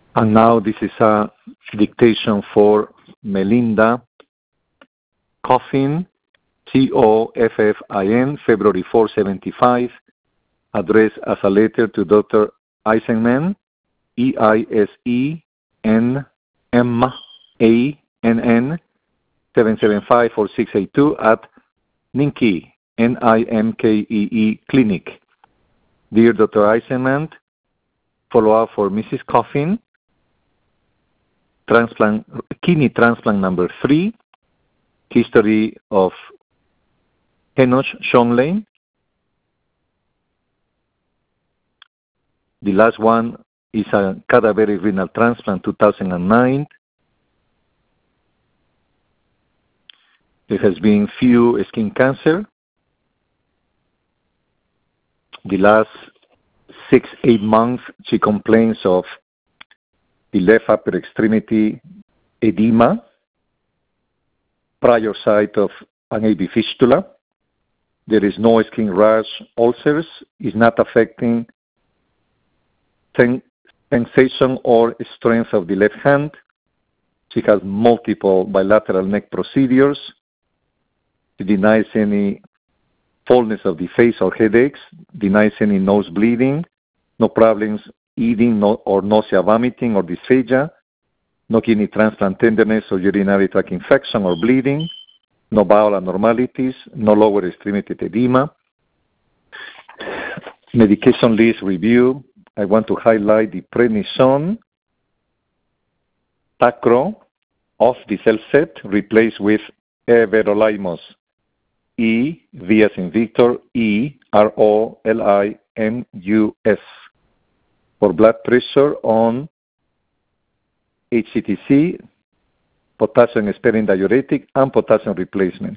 And now this is a dictation for Melinda Coffin, Coffin, February 4, 75, addressed as a letter to Dr. Eisenman, EISENMANN, 775-4682 at Nimke, NIMKEE Clinic. Dear Dr. Eisenman, follow-up for Mrs. Coffin, kidney transplant number 3, history of Henoch Schonlein. The last one is a cadaveric renal transplant, 2009. There has been few skin cancer. The last 6-8 months, she complains of the left upper extremity edema, prior site of an AV fistula. There is no skin rash, ulcers, is not affecting sensation or strength of the left hand. She has multiple bilateral neck procedures. She denies any fullness of the face or headaches, denies any nose bleeding, no problems eating or nausea, vomiting, or dysphagia, no kidney transplant tenderness or urinary tract infection or bleeding, no bowel abnormalities, no lower extremity edema. Medication list review. I want to highlight the prednisone, Tacro, off the cell set, replaced with everolimus, V as in Victor, EROLIMUS, for blood pressure on HCTC, potassium sparing diuretic, and potassium replacement.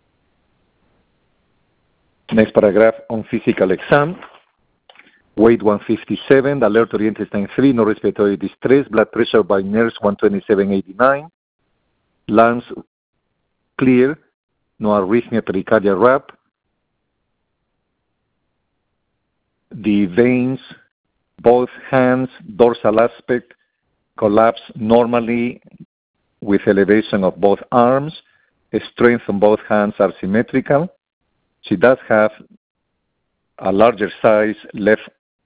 Next paragraph on physical exam. Weight 157, alert oriented time 3, no respiratory distress, blood pressure by nurse 127/89, lungs clear, no arrhythmia, pericardial rap. The veins, both hands, dorsal aspect, collapse normally with elevation of both arms. Strength on both hands are symmetrical. She does have a larger size left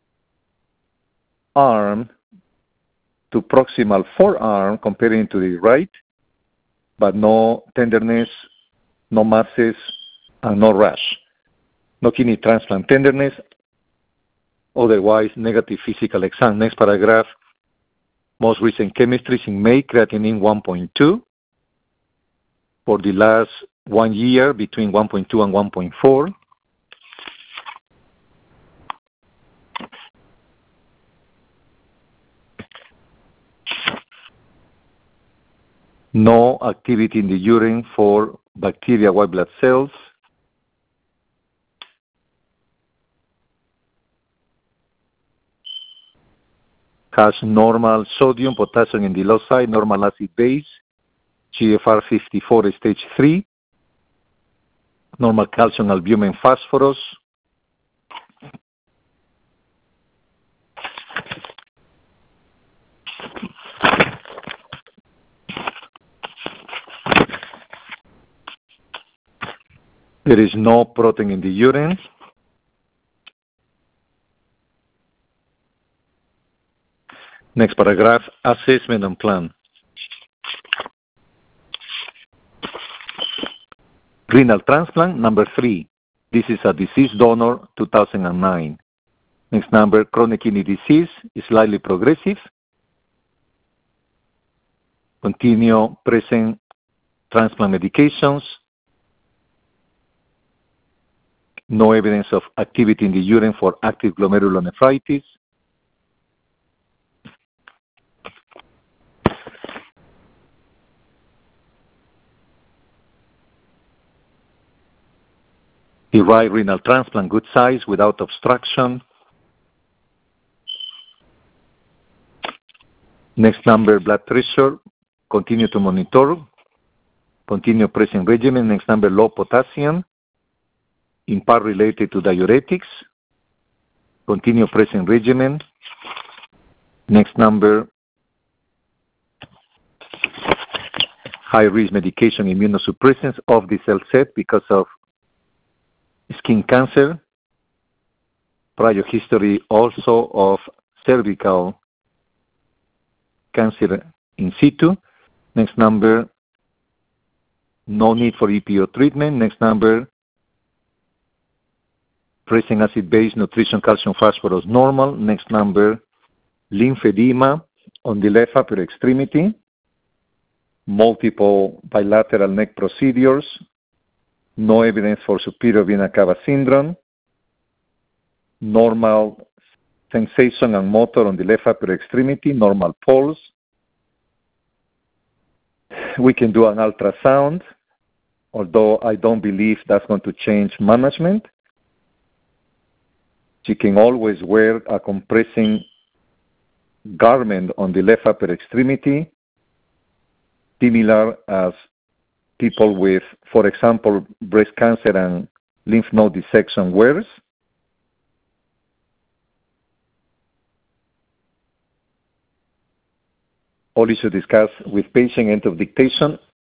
arm to proximal forearm comparing to the right, but no tenderness, no masses, and no rash. No kidney transplant tenderness, otherwise negative physical exam. Next paragraph, most recent chemistry in May, creatinine 1.2. For the last 1 year, between 1.2 and 1.4. No activity in the urine for bacteria, white blood cells. Has normal sodium, potassium in the low side, normal acid base, GFR 54 stage 3, normal calcium, albumin, phosphorus. There is no protein in the urine. Next paragraph, assessment and plan. Renal transplant, number 3. This is a deceased donor, 2009. Next number, chronic kidney disease, is slightly progressive. Continue present transplant medications. No evidence of activity in the urine for active glomerulonephritis. The right renal transplant, good size, without obstruction. Next number, blood pressure, continue to monitor. Continue pressing regimen. Next number, low potassium, in part related to diuretics. Continue pressing regimen. Next number, high-risk medication immunosuppressants of the cell set because of skin cancer, prior history also of cervical cancer in situ. Next number, no need for EPO treatment. Next number, present acid-base nutrition calcium phosphorus normal. Next number, lymphedema on the left upper extremity, multiple bilateral neck procedures, no evidence for superior vena cava syndrome, normal sensation and motor on the left upper extremity, normal pulse. We can do an ultrasound, although I don't believe that's going to change management. She can always wear a compressing garment on the left upper extremity, similar as people with, for example, breast cancer and lymph node dissection wears. All issues discussed with patient, end of dictation.